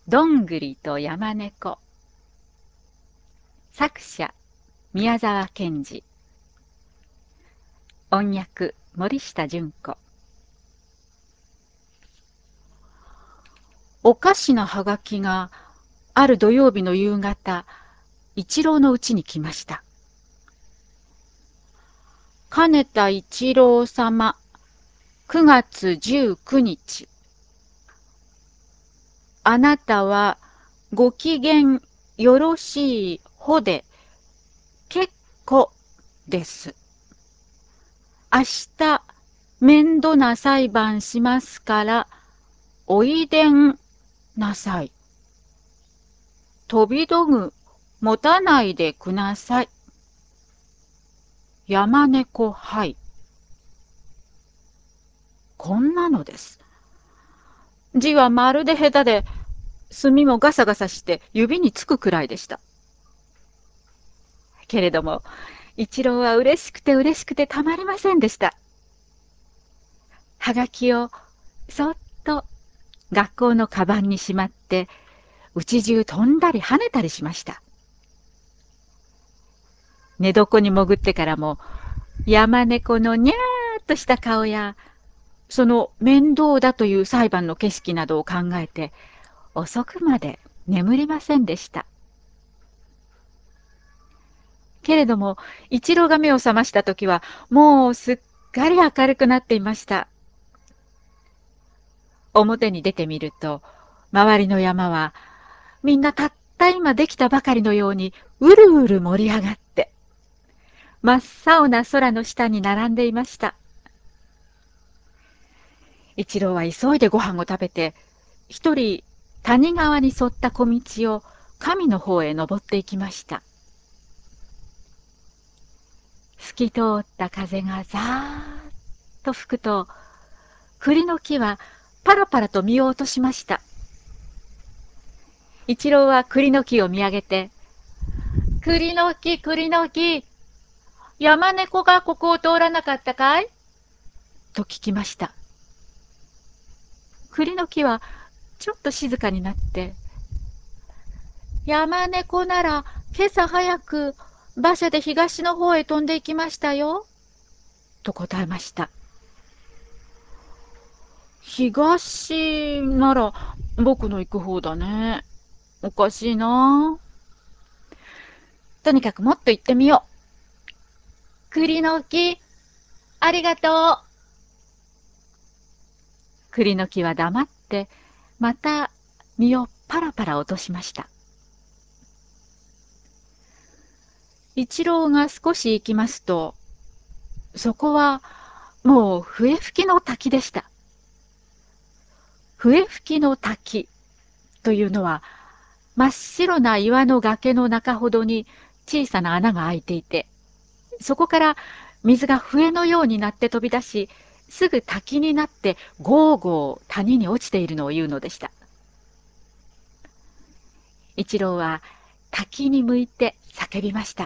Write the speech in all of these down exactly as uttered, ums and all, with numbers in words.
どんぐりと山猫。作者宮沢賢治。音訳森下純子。おかしなはがきがある土曜日の夕方、一郎のうちに来ました。金田一郎様、くがつじゅうくにち。あなたはご機嫌よろしいほで結構です。明日面倒な裁判しますからおいでんなさい。飛び道具持たないでください。山猫はい。こんなのです。字はまるで下手で、墨もガサガサして指につくくらいでした。けれども、一郎は嬉しくて嬉しくてたまりませんでした。はがきをそっと学校のカバンにしまって、家中飛んだり跳ねたりしました。寝床に潜ってからも、山猫のにゃーっとした顔や、その面倒だという裁判の景色などを考えて、遅くまで眠りませんでした。けれども、一郎が目を覚ましたときは、もうすっかり明るくなっていました。表に出てみると、周りの山は、みんなたった今できたばかりのように、うるうる盛り上がって、真っ青な空の下に並んでいました。一郎は急いでご飯を食べて、一人谷川に沿った小道を神の方へ登っていきました。透き通った風がざーっと吹くと、栗の木はパラパラと実を落としました。一郎は栗の木を見上げて、栗の木、栗の木、山猫がここを通らなかったかいと聞きました。栗の木はちょっと静かになって、山猫なら今朝早く馬車で東の方へ飛んで行きましたよ、と答えました。東なら僕の行く方だね。おかしいな。とにかくもっと行ってみよう。栗の木、ありがとう。栗の木は黙って、また実をパラパラ落としました。一郎が少し行きますと、そこはもう笛吹きの滝でした。笛吹きの滝というのは、真っ白な岩の崖の中ほどに小さな穴が開いていて、そこから水が笛のようになって飛び出し、すぐ滝になってゴーゴー谷に落ちているのを言うのでした。一郎は滝に向いて叫びました。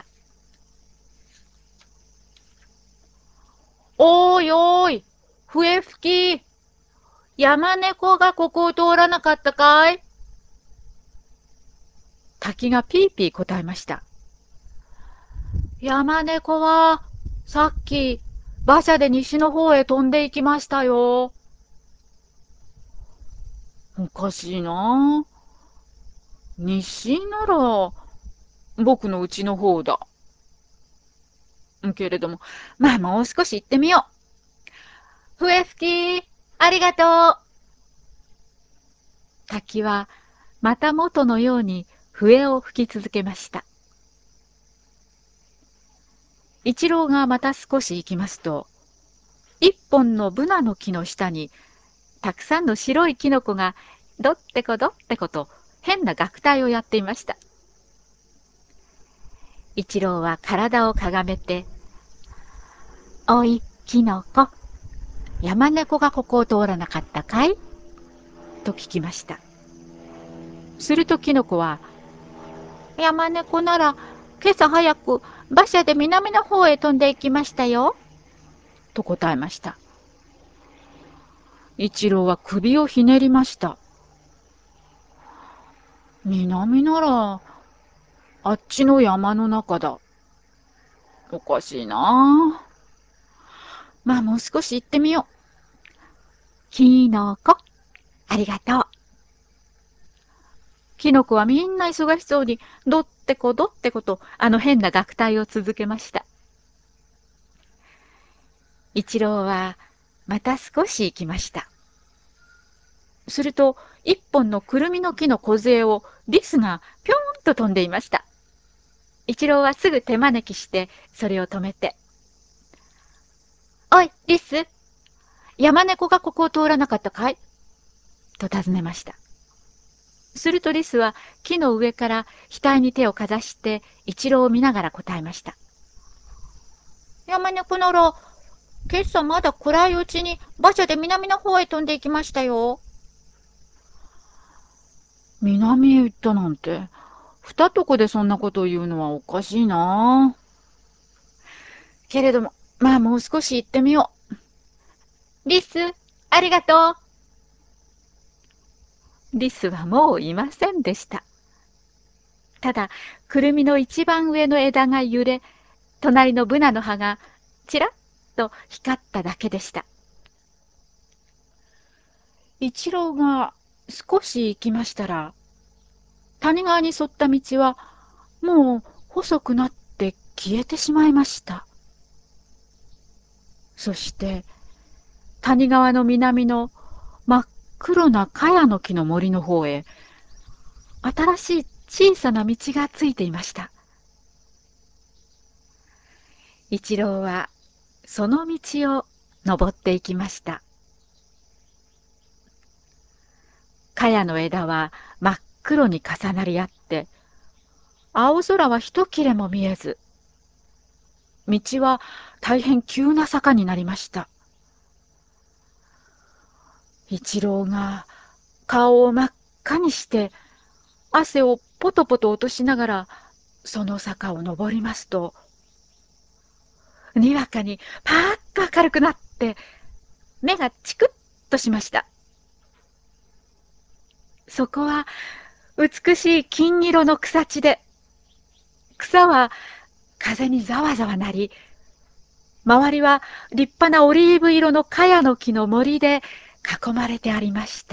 おーいおーい、笛吹き、山猫がここを通らなかったかい？滝がピーピー答えました。山猫はさっき馬車で西の方へ飛んで行きましたよ。おかしいな。西なら僕の家の方だ。けれども、まあもう少し行ってみよう。笛吹き、ありがとう。滝はまた元のように笛を吹き続けました。一郎がまた少し行きますと、一本のブナの木の下にたくさんの白いキノコがどってこどってこと変な楽隊をやっていました。一郎は体をかがめて、おい、キノコ、山猫がここを通らなかったかいと聞きました。するとキノコは、山猫なら今朝早く馬車で南の方へ飛んで行きましたよ、と答えました。一郎は首をひねりました。 南なら、あっちの山の中だ。おかしいな。まあもう少し行ってみよう。キノコ、ありがとう。キノコはみんな忙しそうに、どってこどってこと、あの変な楽隊を続けました。一郎は、また少し行きました。すると、一本のくるみの木の梢をリスがぴょんと飛んでいました。一郎はすぐ手招きして、それを止めて。おい、リス、山猫がここを通らなかったかいと尋ねました。するとリスは木の上から額に手をかざして一郎を見ながら答えました。山猫なら、今朝まだ暗いうちに馬車で南の方へ飛んでいきましたよ。南へ行ったなんて、二とこでそんなことを言うのはおかしいな。けれども、まあもう少し行ってみよう。リス、ありがとう。リスはもういませんでした。ただ、くるみの一番上の枝が揺れ、隣のブナの葉がちらっと光っただけでした。一郎が少し行きましたら、谷川に沿った道はもう細くなって消えてしまいました。そして谷川の南の真っ黒な茅の木の森の方へ、新しい小さな道がついていました。一郎はその道を登っていきました。茅の枝は真っ黒に重なり合って、青空は一切れも見えず、道は大変急な坂になりました。一郎が顔を真っ赤にして汗をポトポト落としながらその坂を登りますと、にわかにパーッと明るくなって目がチクッとしました。そこは美しい金色の草地で、草は風にざわざわなり、周りは立派なオリーブ色の茅の木の森で囲まれてありました。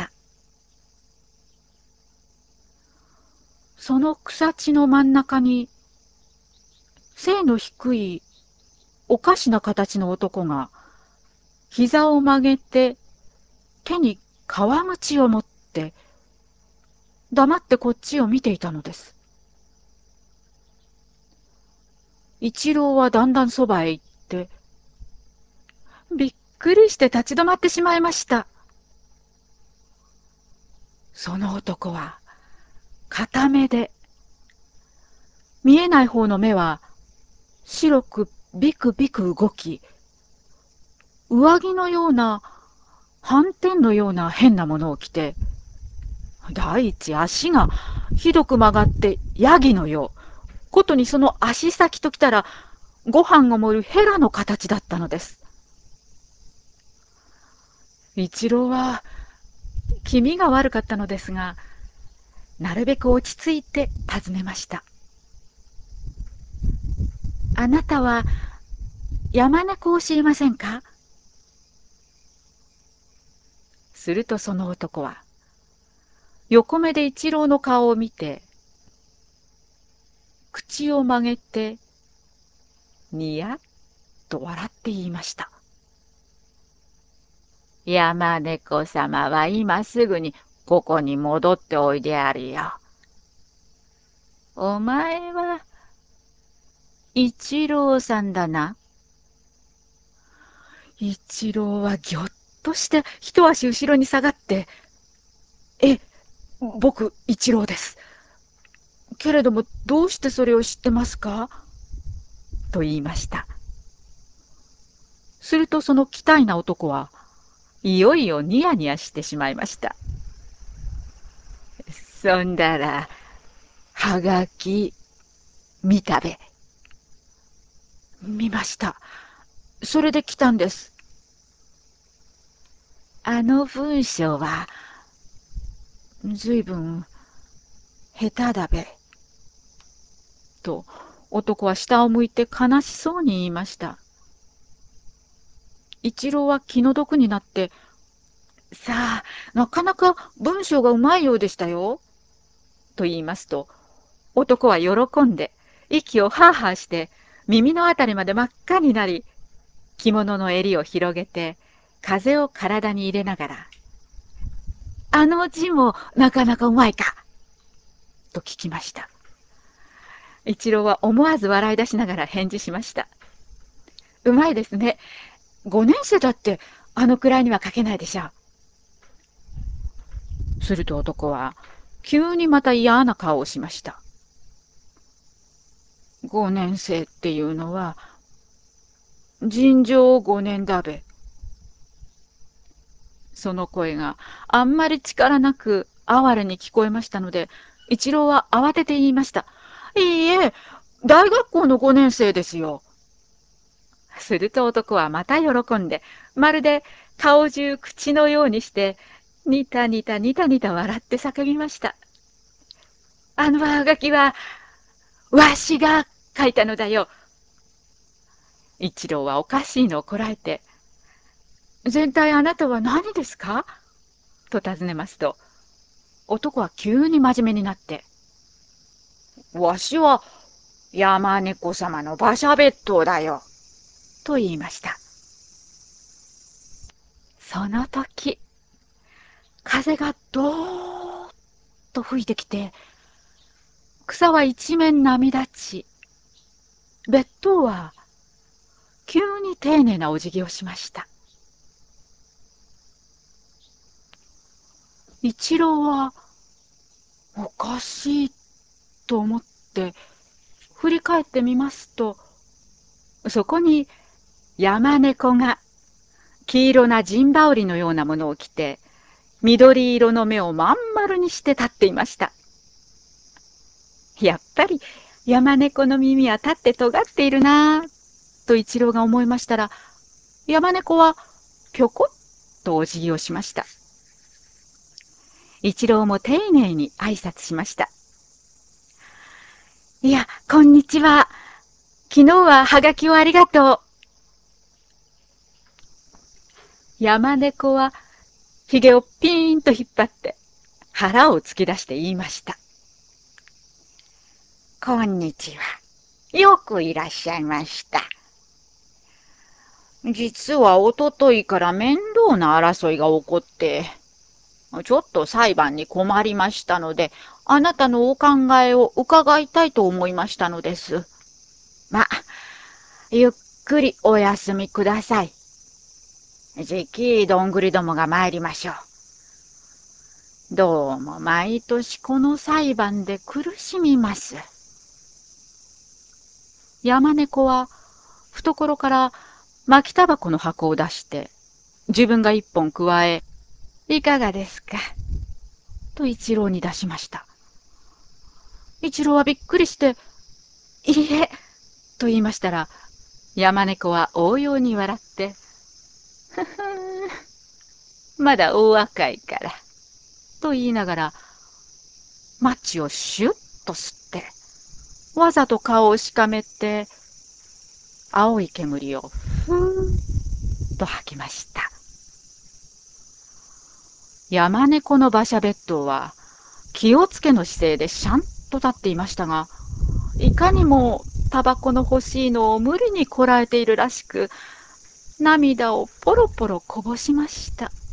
その草地の真ん中に、背の低いおかしな形の男が、膝を曲げて手に皮鞭を持って、黙ってこっちを見ていたのです。一郎はだんだんそばへ行って、びっくりして立ち止まってしまいました。その男は片目で、見えない方の目は白くビクビク動き、上着のような斑点のような変なものを着て、第一足がひどく曲がってヤギのよう、ことにその足先ときたらご飯を盛るヘラの形だったのです。一郎は気味が悪かったのですが、なるべく落ち着いて尋ねました。あなたは山猫を知りませんか？するとその男は、横目で一郎の顔を見て、口を曲げて、にやっと笑って言いました。山猫様は今すぐにここに戻っておいであるよ。お前は一郎さんだな。一郎はぎょっとして一足後ろに下がって、え、僕一郎です。けれどもどうしてそれを知ってますかと言いました。するとその期待な男はいよいよニヤニヤしてしまいました。そんだら、はがき、見たべ。見ました。それで来たんです。あの文章は、ずいぶん下手だべ。と、男は下を向いて悲しそうに言いました。一郎は気の毒になって、さあ、なかなか文章がうまいようでしたよ。と言いますと、男は喜んで、息をハーハーして、耳のあたりまで真っ赤になり、着物の襟を広げて、風を体に入れながら、あの字もなかなかうまいか、と聞きました。一郎は思わず笑い出しながら返事しました。うまいですね。五年生だってあのくらいには書けないでしょう。すると男は急にまた嫌な顔をしました。五年生っていうのは尋常五年だべ。その声があんまり力なく哀れに聞こえましたので、一郎は慌てて言いました。いいえ、大学校の五年生ですよ。すると男はまた喜んで、まるで顔中口のようにして、ニタニタニタニタ笑って叫びました。あのはがきは、わしが書いたのだよ。一郎はおかしいのをこらえて、全体あなたは何ですかと尋ねますと、男は急に真面目になって、わしは山猫様の馬車別当だよ。と言いました。その時、風がどーっと吹いてきて、草は一面波立ち、別当は急に丁寧なお辞儀をしました。一郎はおかしいと思って振り返ってみますと、そこに山猫が黄色な陣羽織のようなものを着て、緑色の目をまん丸にして立っていました。やっぱり山猫の耳は立って尖っているなぁと一郎が思いましたら、山猫はぴょこっとお辞儀をしました。一郎も丁寧に挨拶しました。いや、こんにちは。昨日ははがきをありがとう。山猫はひげをピーンと引っ張って腹を突き出して言いました。こんにちは。よくいらっしゃいました。実はおとといから面倒な争いが起こって、ちょっと裁判に困りましたので、あなたのお考えを伺いたいと思いましたのです。ま、ゆっくりお休みください。じきどんぐりどもが参りましょう。どうも毎年この裁判で苦しみます。山猫は懐から巻きタバコの箱を出して、自分が一本くわえ、いかがですかと一郎に出しました。一郎はびっくりして、いいえ、と言いましたら、山猫は応用に笑って、ふふーん、まだお若いから、と言いながら、マッチをシュッと吸って、わざと顔をしかめて、青い煙をふーっと吐きました。山猫の馬車別当は、気をつけの姿勢でシャンと立っていましたが、いかにもタバコの欲しいのを無理にこらえているらしく、涙をポロポロこぼしました。